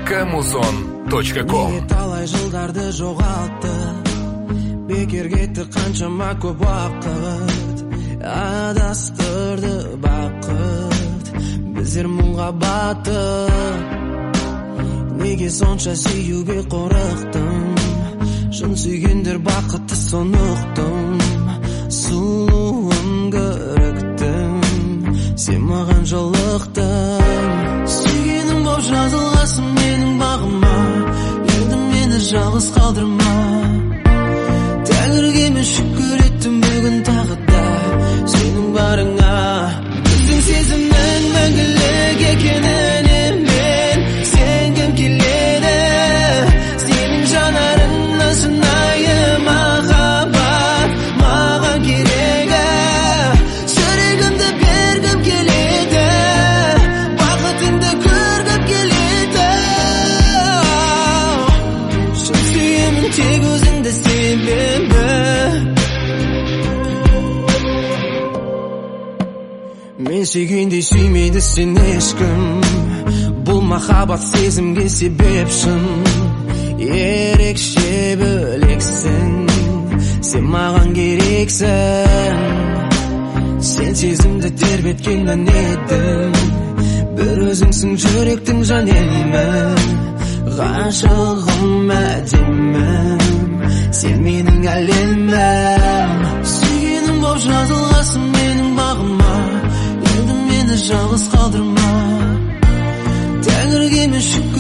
Kamuzon.com. Талай жылдарды жоғалтты, бекер кетті қаншама көп уақыт, адастырды бақыт, біздер мұңға батып. Неге сонша сүюге қорықтым, шын сүйгендер бақытты соны ұқтым. Сұлуым көріктім, сен маған жолықтың. Сүйгенім боп жазылғасың менің бағыма, енді мені жалғыз қалдырма. Тәңірге мен шүкір еттім бүгін тағы да сенің барыңа. Біздің сезімнің мәңгілік екеніне мен сенгім келеді. Сенің жанарыңнан шынайы махаббат маған керегі. Жүрегімді бергім келеді, бақытыңды көргім келеді. Шын сүйемін тек өзіңді себебі. Мен сүйгендей сүймейді сен ешкім, бұл махаббат сезімге себепшін. Ерекше бөлексің, сен маған керексің. Сен сезімді тербеткеннен едім, бір өзіңсің жүректің жанелімі. Ғашығым әдемім, сен менің әлемім. Сүйгенім боп жазылғасың менің бағыма, енді мені жалғыз қалдырма. Тәңірге мен шүкір